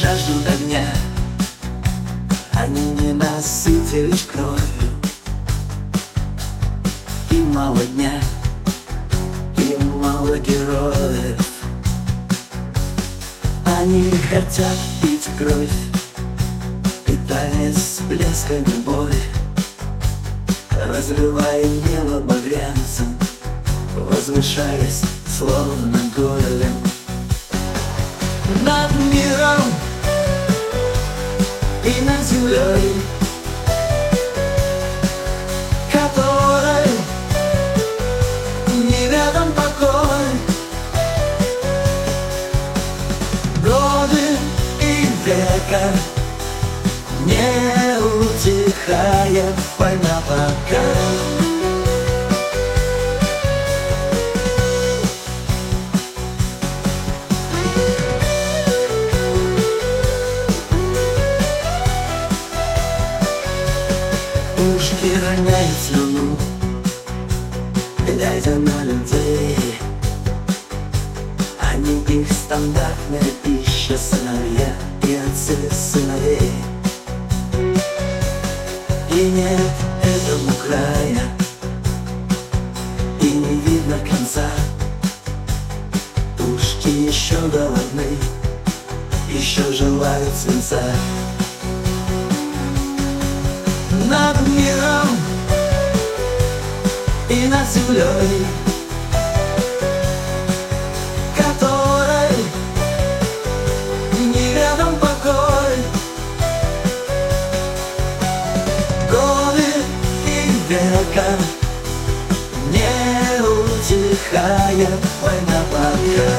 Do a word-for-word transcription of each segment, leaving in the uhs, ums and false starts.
жаждут огня, они не насытились кровью. Им мало дня, им мало героев. Они хотят пить кровь, питая с блесками бой, разрывая небо багрянцем, возвышаясь словно голем над миром и над землей, которой не рядом покой. Годы и века, не утихая война пока. Пушки роняют слюну, глядя на людей. Они их стандартная пища, сыновья и отцы сыновей. И нет этому края, и не видно конца. Пушки еще голодны, еще желают свинца. Над миром и над землей, которой не рядом покой. Годы и века, не утихая война пока.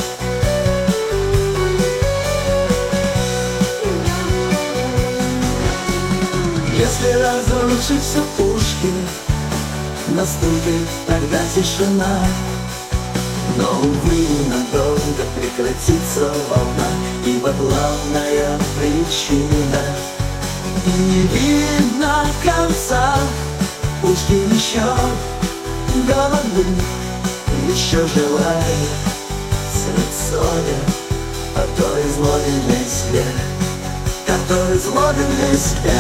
Если разрушить все пушки, наступит тогда тишина. Но, увы, надолго прекратится волна, ибо главная причина и не видно конца. Пушки еще голодны, еще желают средь соли, который злобен весь век, который злобен весь век.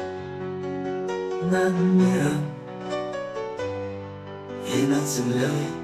Над миром и над землей.